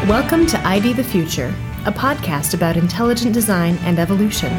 Welcome to ID the Future, a podcast about intelligent design and evolution.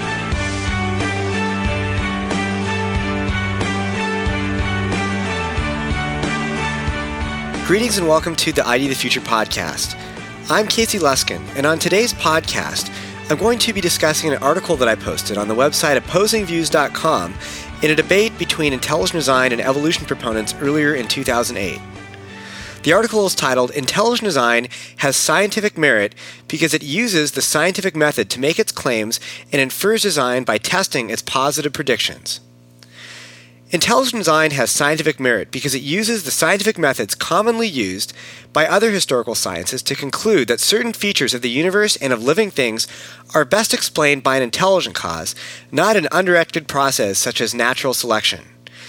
Greetings and welcome to the ID the Future podcast. I'm Casey Luskin, and on today's podcast, I'm going to be discussing an article that I posted on the website opposingviews.com in a debate between intelligent design and evolution proponents earlier in 2008. The article is titled, "Intelligent Design Has Scientific Merit Because It Uses the Scientific Method to Make Its Claims and Infers Design by Testing Its Positive Predictions." Intelligent design has scientific merit because it uses the scientific methods commonly used by other historical sciences to conclude that certain features of the universe and of living things are best explained by an intelligent cause, not an undirected process such as natural selection.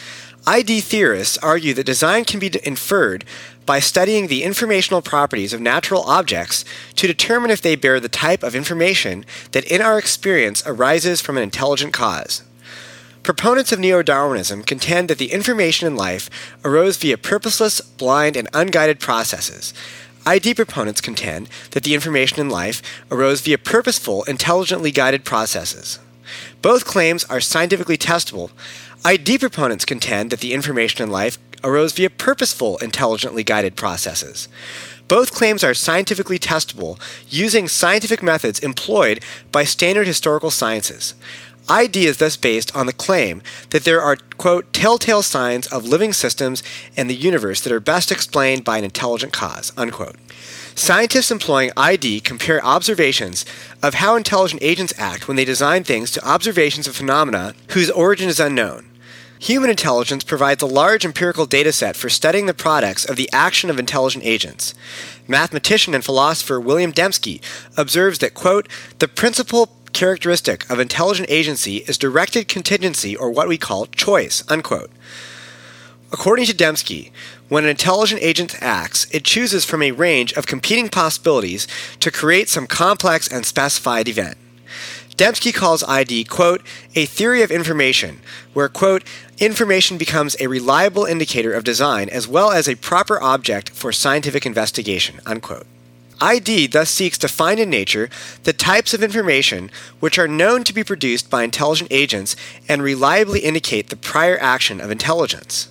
ID theorists argue that design can be inferred by studying the informational properties of natural objects to determine if they bear the type of information that in our experience arises from an intelligent cause. Proponents of neo-Darwinism contend that the information in life arose via purposeless, blind, and unguided processes. ID proponents contend that the information in life arose via purposeful, intelligently guided processes. Both claims are scientifically testable. ID proponents contend that the information in life arose via purposeful, intelligently guided processes. Both claims are scientifically testable using scientific methods employed by standard historical sciences. ID is thus based on the claim that there are, quote, telltale signs of living systems and the universe that are best explained by an intelligent cause, unquote. Scientists employing ID compare observations of how intelligent agents act when they design things to observations of phenomena whose origin is unknown. Human intelligence provides a large empirical data set for studying the products of the action of intelligent agents. Mathematician and philosopher William Dembski observes that, quote, the principal characteristic of intelligent agency is directed contingency, or what we call choice, unquote. According to Dembski, when an intelligent agent acts, it chooses from a range of competing possibilities to create some complex and specified event. Dembski calls ID, quote, a theory of information, where, quote, information becomes a reliable indicator of design as well as a proper object for scientific investigation, unquote. ID thus seeks to find in nature the types of information which are known to be produced by intelligent agents and reliably indicate the prior action of intelligence.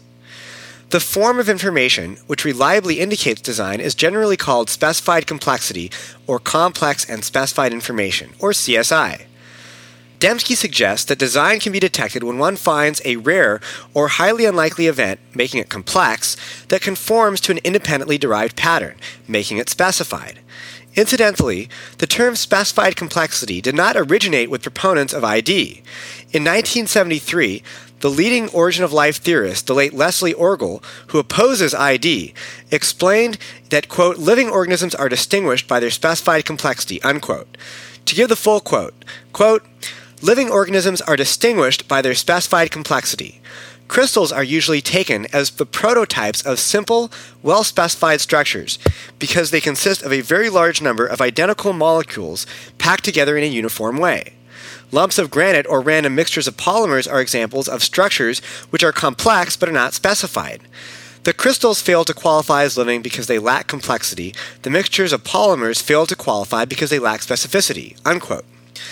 The form of information which reliably indicates design is generally called specified complexity, or complex and specified information, or CSI. Dembski suggests that design can be detected when one finds a rare or highly unlikely event, making it complex, that conforms to an independently derived pattern, making it specified. Incidentally, the term specified complexity did not originate with proponents of ID. In 1973, the leading origin of life theorist, the late Leslie Orgel, who opposes ID, explained that, quote, living organisms are distinguished by their specified complexity, unquote. To give the full quote, quote, living organisms are distinguished by their specified complexity. Crystals are usually taken as the prototypes of simple, well-specified structures because they consist of a very large number of identical molecules packed together in a uniform way. Lumps of granite or random mixtures of polymers are examples of structures which are complex but are not specified. The crystals fail to qualify as living because they lack complexity. The mixtures of polymers fail to qualify because they lack specificity, unquote.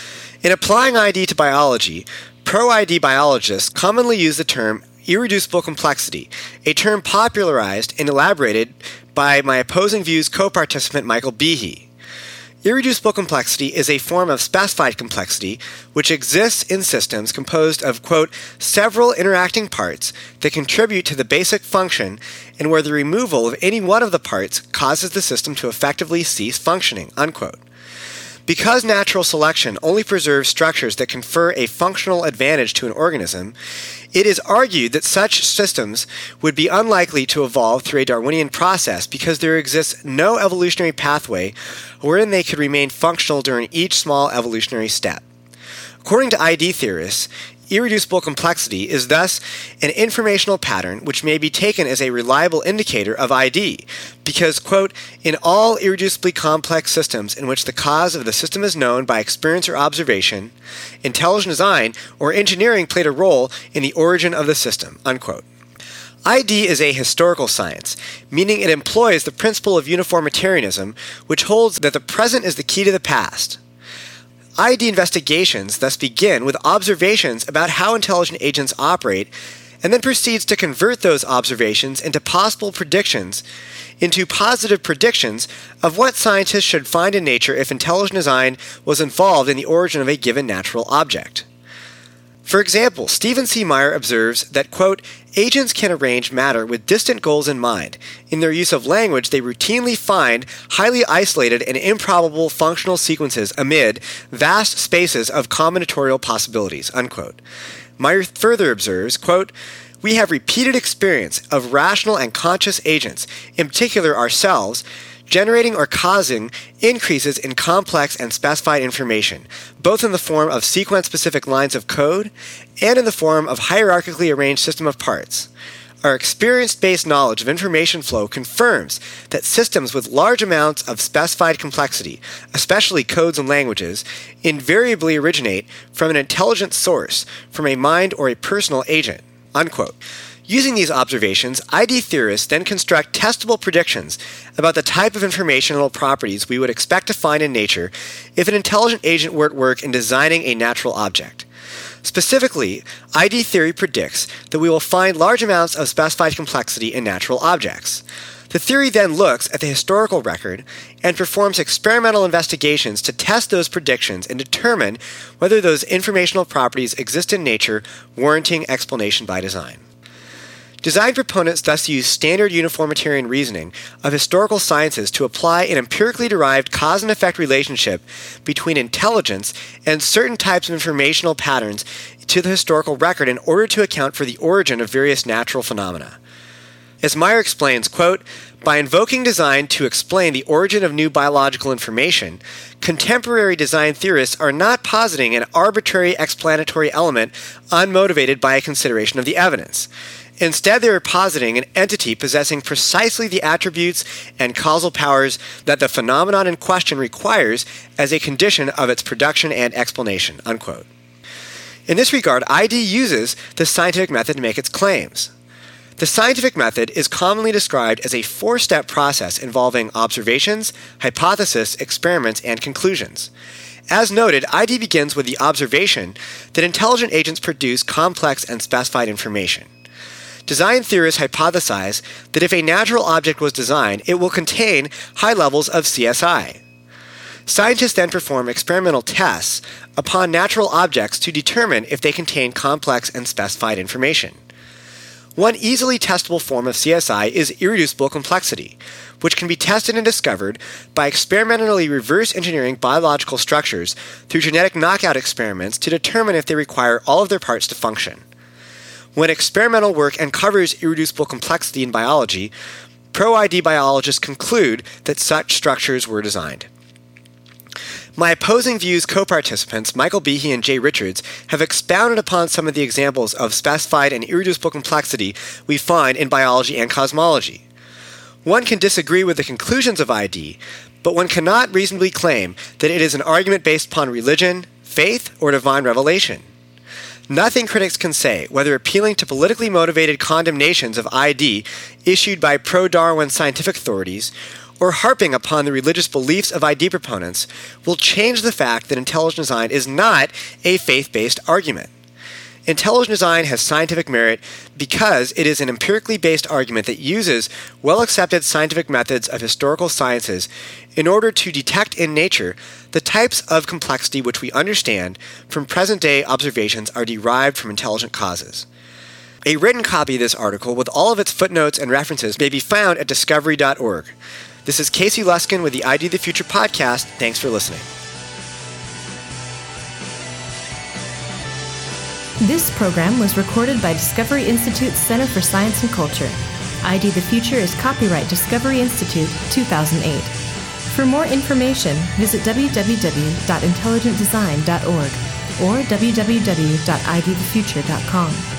In applying ID to biology, pro-ID biologists commonly use the term irreducible complexity, a term popularized and elaborated by my Opposing Views co-participant Michael Behe. Irreducible complexity is a form of specified complexity which exists in systems composed of, quote, several interacting parts that contribute to the basic function and where the removal of any one of the parts causes the system to effectively cease functioning, unquote. Because natural selection only preserves structures that confer a functional advantage to an organism, it is argued that such systems would be unlikely to evolve through a Darwinian process because there exists no evolutionary pathway wherein they could remain functional during each small evolutionary step. According to ID theorists, irreducible complexity is thus an informational pattern which may be taken as a reliable indicator of ID, because, quote, in all irreducibly complex systems in which the cause of the system is known by experience or observation, intelligent design or engineering played a role in the origin of the system, unquote. ID is a historical science, meaning it employs the principle of uniformitarianism, which holds that the present is the key to the past. ID investigations thus begin with observations about how intelligent agents operate, and then proceeds to convert those observations into positive predictions of what scientists should find in nature if intelligent design was involved in the origin of a given natural object. For example, Stephen C. Meyer observes that, quote, agents can arrange matter with distant goals in mind. In their use of language, they routinely find highly isolated and improbable functional sequences amid vast spaces of combinatorial possibilities, unquote. Meyer further observes, quote, we have repeated experience of rational and conscious agents, in particular ourselves, generating or causing increases in complex and specified information, both in the form of sequence-specific lines of code and in the form of hierarchically arranged system of parts. Our experience-based knowledge of information flow confirms that systems with large amounts of specified complexity, especially codes and languages, invariably originate from an intelligent source, from a mind or a personal agent, unquote. Using these observations, ID theorists then construct testable predictions about the type of informational properties we would expect to find in nature if an intelligent agent were at work in designing a natural object. Specifically, ID theory predicts that we will find large amounts of specified complexity in natural objects. The theory then looks at the historical record and performs experimental investigations to test those predictions and determine whether those informational properties exist in nature, warranting explanation by design. Design proponents thus use standard uniformitarian reasoning of historical sciences to apply an empirically derived cause and effect relationship between intelligence and certain types of informational patterns to the historical record in order to account for the origin of various natural phenomena. As Meyer explains, quote, by invoking design to explain the origin of new biological information, contemporary design theorists are not positing an arbitrary explanatory element unmotivated by a consideration of the evidence. Instead, they are positing an entity possessing precisely the attributes and causal powers that the phenomenon in question requires as a condition of its production and explanation, unquote. In this regard, ID uses the scientific method to make its claims. The scientific method is commonly described as a four-step process involving observations, hypothesis, experiments, and conclusions. As noted, ID begins with the observation that intelligent agents produce complex and specified information. Design theorists hypothesize that if a natural object was designed, it will contain high levels of CSI. Scientists then perform experimental tests upon natural objects to determine if they contain complex and specified information. One easily testable form of CSI is irreducible complexity, which can be tested and discovered by experimentally reverse engineering biological structures through genetic knockout experiments to determine if they require all of their parts to function. When experimental work uncovers irreducible complexity in biology, pro-ID biologists conclude that such structures were designed. My Opposing Views co-participants, Michael Behe and Jay Richards, have expounded upon some of the examples of specified and irreducible complexity we find in biology and cosmology. One can disagree with the conclusions of ID, but one cannot reasonably claim that it is an argument based upon religion, faith, or divine revelation. Nothing critics can say, whether appealing to politically motivated condemnations of ID issued by pro-Darwin scientific authorities or harping upon the religious beliefs of ID proponents, will change the fact that intelligent design is not a faith-based argument. Intelligent design has scientific merit because it is an empirically based argument that uses well-accepted scientific methods of historical sciences in order to detect in nature the types of complexity which we understand from present-day observations are derived from intelligent causes. A written copy of this article with all of its footnotes and references may be found at discovery.org. This is Casey Luskin with the ID the Future podcast. Thanks for listening. This program was recorded by Discovery Institute's Center for Science and Culture. ID the Future is copyright Discovery Institute 2008. For more information, visit www.intelligentdesign.org or www.idthefuture.com.